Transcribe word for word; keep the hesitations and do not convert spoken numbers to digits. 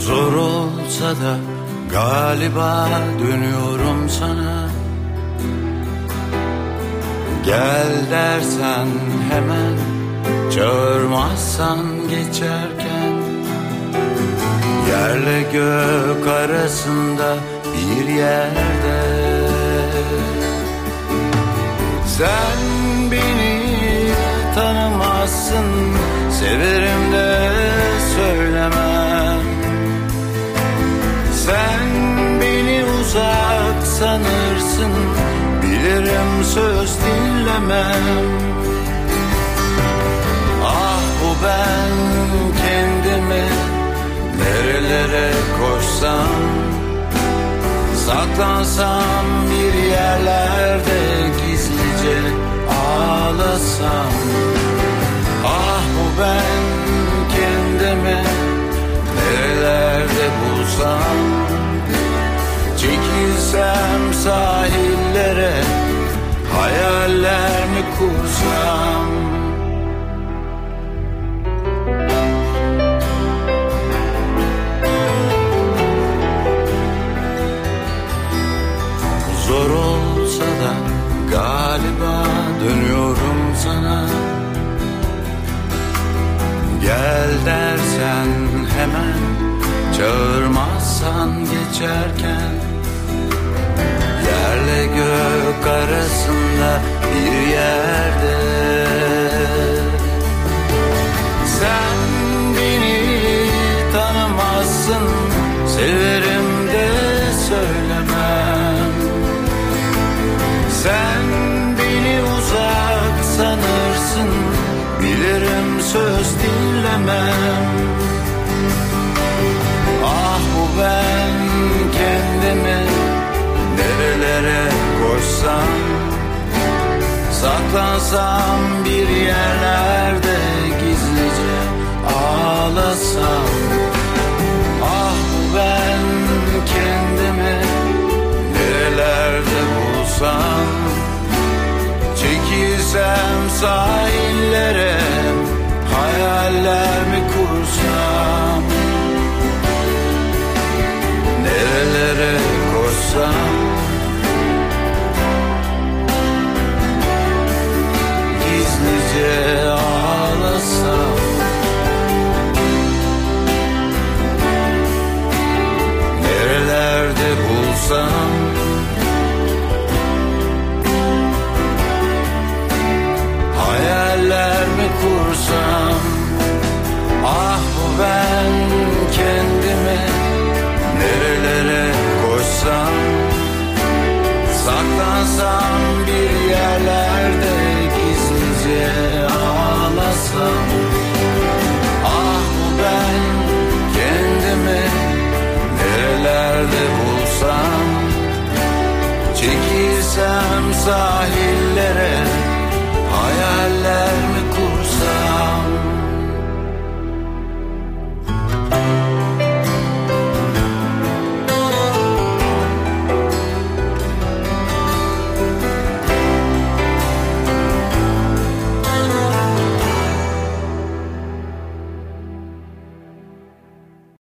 Zor olsa da galiba dönüyorum sana. Gel dersen hemen, çağırmazsan geçerken. Yerle gök arasında bir yerde. Sen beni tanımazsın, severim de söylemem. Sen beni uzak sanırsın, bilirim söz dinlemem. Ah bu ben kendimi nerelere koşsam, saklansam bir yerlerde gizlice ağlasam. Ah bu ben kendimi nerelerde bulsam, çekilsem sahillere, hayaller mi kursam. Zor olsa da galiba dönüyorum sana. Gel dersen hemen, çağırmazsan geçerken. Yerle gök arasında bir yerde. Sen beni tanımazsın, severim de söylemem. Sen beni uzak sanırsın, bilirim söz dinlemem. Ah bu ben kendimi nerelere koşsam, saklansam bir yerler